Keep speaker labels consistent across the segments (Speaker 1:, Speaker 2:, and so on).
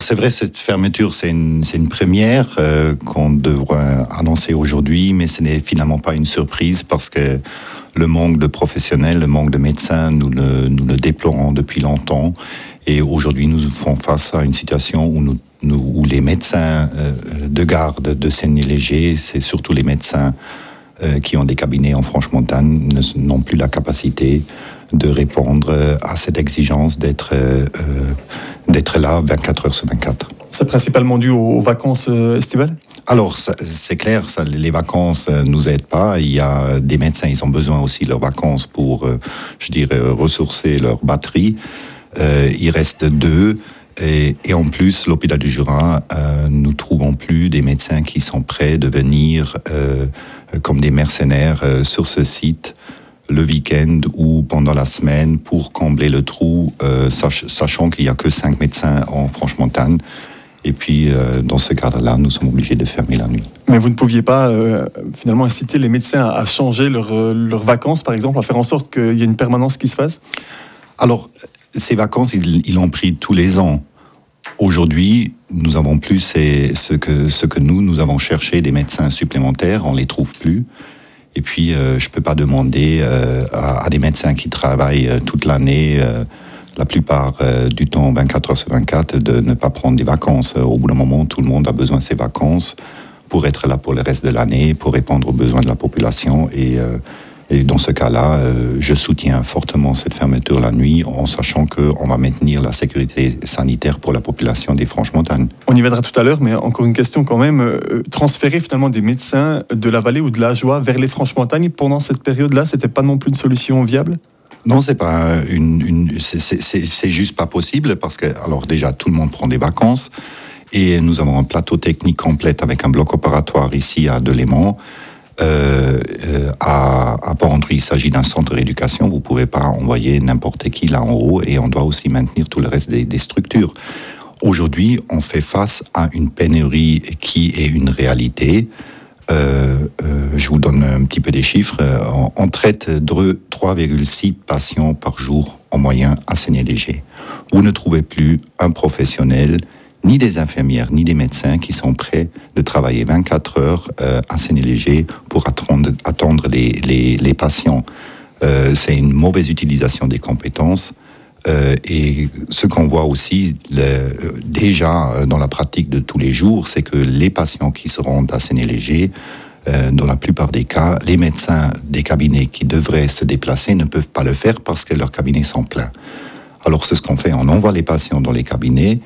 Speaker 1: c'est vrai, cette fermeture, c'est une première qu'on devrait annoncer aujourd'hui, mais ce n'est finalement pas une surprise parce que le manque de professionnels, le manque de médecins, nous le déplorons depuis longtemps. Et aujourd'hui, nous faisons face à une situation où les médecins de garde de Séné-Léger, c'est surtout les médecins qui ont des cabinets en Franche-Montagne, n'ont plus la capacité de répondre à cette exigence d'être là 24 heures sur 24.
Speaker 2: C'est principalement dû aux vacances estivales ?
Speaker 1: Alors, c'est clair, les vacances ne nous aident pas. Il y a des médecins, ils ont besoin aussi de leurs vacances pour, ressourcer leur batterie. Il reste 2. Et en plus, l'hôpital du Jura, nous ne trouvons plus des médecins qui sont prêts de venir comme des mercenaires sur ce site le week-end ou pendant la semaine pour combler le trou, sachant qu'il n'y a que 5 médecins en Franche-Montagne. Et puis, dans ce cadre-là, nous sommes obligés de fermer la nuit.
Speaker 2: Mais vous ne pouviez pas, finalement, inciter les médecins à changer leurs vacances, par exemple, à faire en sorte qu'il y ait une permanence qui se fasse ?
Speaker 1: Alors, ces vacances, ils l'ont pris tous les ans. Aujourd'hui, nous avons plus ce que nous avons cherché des médecins supplémentaires, on les trouve plus. Et puis, je peux pas demander à des médecins qui travaillent toute l'année, la plupart du temps, 24 heures sur 24, de ne pas prendre des vacances. Au bout d'un moment, tout le monde a besoin de ses vacances pour être là pour le reste de l'année, pour répondre aux besoins de la population. Et dans ce cas-là, je soutiens fortement cette fermeture la nuit, en sachant qu'on va maintenir la sécurité sanitaire pour la population des Franches-Montagnes.
Speaker 2: On y viendra tout à l'heure, mais encore une question quand même. Transférer finalement des médecins de la vallée ou de la Joie vers les Franches-Montagnes pendant cette période-là, c'était pas non plus une solution viable ?
Speaker 1: Non, c'est pas c'est juste pas possible parce que, alors déjà, tout le monde prend des vacances et nous avons un plateau technique complet avec un bloc opératoire ici à Delémont. À Porrentruy, il s'agit d'un centre d'éducation. Vous ne pouvez pas envoyer n'importe qui là en haut et on doit aussi maintenir tout le reste des structures. Aujourd'hui, on fait face à une pénurie qui est une réalité. Je vous donne un petit peu des chiffres. On traite de 3,6 patients par jour en moyenne à Séné-Léger. Vous ne trouvez plus un professionnel, ni des infirmières, ni des médecins qui sont prêts de travailler 24 heures à Séné-Léger pour attendre les patients. C'est une mauvaise utilisation des compétences. Et ce qu'on voit aussi déjà dans la pratique de tous les jours, c'est que les patients qui se rendent à Séné-Léger, dans la plupart des cas, les médecins des cabinets qui devraient se déplacer ne peuvent pas le faire parce que leurs cabinets sont pleins. Alors c'est ce qu'on fait, on envoie les patients dans les cabinets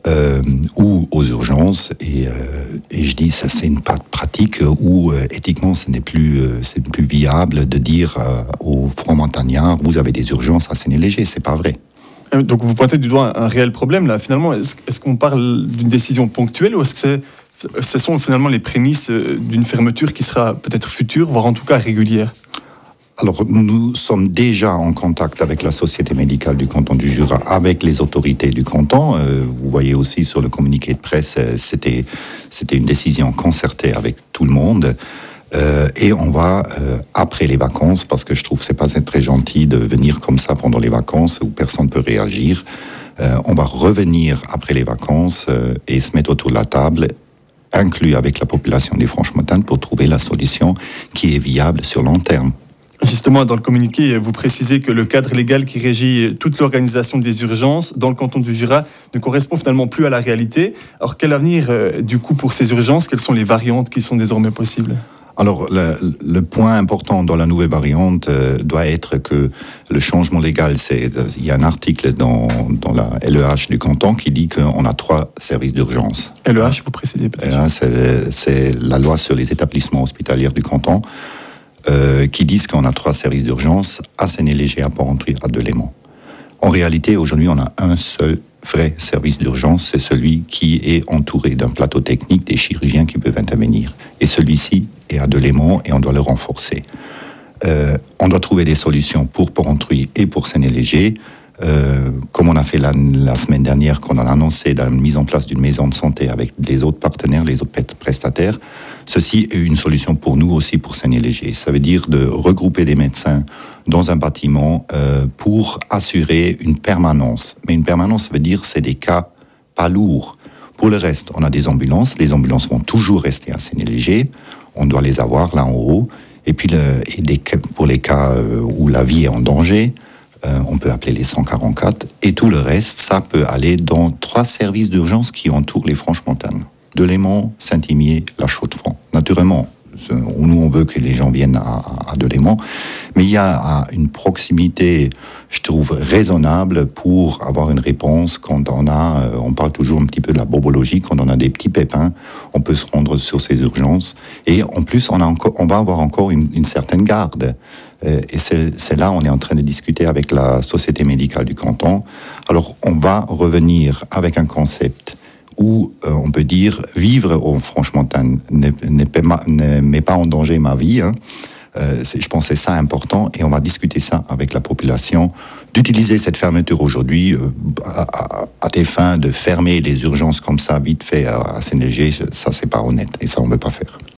Speaker 1: ou aux urgences et je dis ça c'est une pratique où éthiquement ce n'est plus viable de dire aux francs-montagnards vous avez des urgences à Séné-Léger, c'est pas vrai.
Speaker 2: Donc vous pointez du doigt un réel problème là. Finalement, est-ce qu'on parle d'une décision ponctuelle ou est-ce que ce sont finalement les prémices d'une fermeture qui sera peut-être future, voire en tout cas régulière ?
Speaker 1: Alors, nous sommes déjà en contact avec la Société médicale du canton du Jura, avec les autorités du canton. Vous voyez aussi sur le communiqué de presse, c'était une décision concertée avec tout le monde. Et on va, après les vacances, parce que je trouve que c'est pas très gentil de venir comme ça pendant les vacances où personne ne peut réagir, on va revenir après les vacances et se mettre autour de la table, inclus avec la population des Franches-Montagnes, pour trouver la solution qui est viable sur long terme.
Speaker 2: Justement, dans le communiqué, vous précisez que le cadre légal qui régit toute l'organisation des urgences dans le canton du Jura ne correspond finalement plus à la réalité. Alors, quel avenir, du coup, pour ces urgences ? Quelles sont les variantes qui sont désormais possibles ?
Speaker 1: Alors, le point important dans la nouvelle variante doit être que le changement légal, il y a un article dans la LEH du canton qui dit qu'on a 3 services d'urgence.
Speaker 2: LEH, vous précisez peut-être ?
Speaker 1: C'est la loi sur les établissements hospitaliers du canton. Qui disent qu'on a 3 services d'urgence à Séné-Léger, à Porrentruy, à Delémont. En réalité, aujourd'hui, on a un seul vrai service d'urgence, c'est celui qui est entouré d'un plateau technique, des chirurgiens qui peuvent intervenir. Et celui-ci est à Delémont et on doit le renforcer. On doit trouver des solutions pour Porrentruy et pour Séné-Léger. Comme on a fait la semaine dernière, qu'on a annoncé la mise en place d'une maison de santé avec les autres partenaires, les autres prestataires, ceci est une solution pour nous aussi pour Séné-Léger. Ça veut dire de regrouper des médecins dans un bâtiment pour assurer une permanence. Mais une permanence, ça veut dire c'est des cas pas lourds. Pour le reste, on a des ambulances. Les ambulances vont toujours rester à Sénéléger. On doit les avoir là en haut. Et puis, pour les cas où la vie est en danger, on peut appeler les 144. Et tout le reste, ça peut aller dans 3 services d'urgence qui entourent les Franches-Montagnes. Delémont, Saint-Imier, La Chaux-de-Fonds. Naturellement, nous, on veut que les gens viennent à Delémont, mais il y a une proximité, je trouve, raisonnable pour avoir une réponse quand on parle toujours un petit peu de la bobologie, quand on a des petits pépins, on peut se rendre sur ces urgences. Et en plus, on va avoir encore une certaine garde. Et c'est là, on est en train de discuter avec la Société médicale du canton. Alors, on va revenir avec un concept où on peut dire vivre au Franche-Montagne ne met pas en danger ma vie. Je pense que c'est ça important et on va discuter ça avec la population. D'utiliser cette fermeture aujourd'hui à des fins de fermer les urgences comme ça, vite fait à Sénéléger, ça c'est pas honnête et ça on ne peut pas faire.